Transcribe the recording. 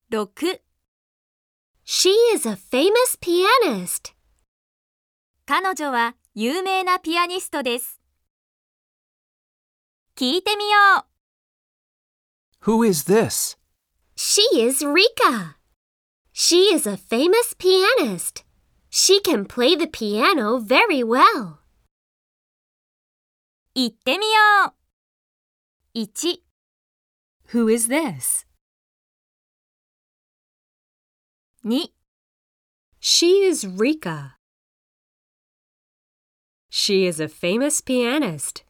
6. She is a famous pianist. 彼女は有名なピアニストです。聞いてみよう。 Who is this? She is Rika. She is a famous pianist. She can play the piano very well. 言ってみよう。1、 Who is this? 2、 She is Rika. She is a famous pianist.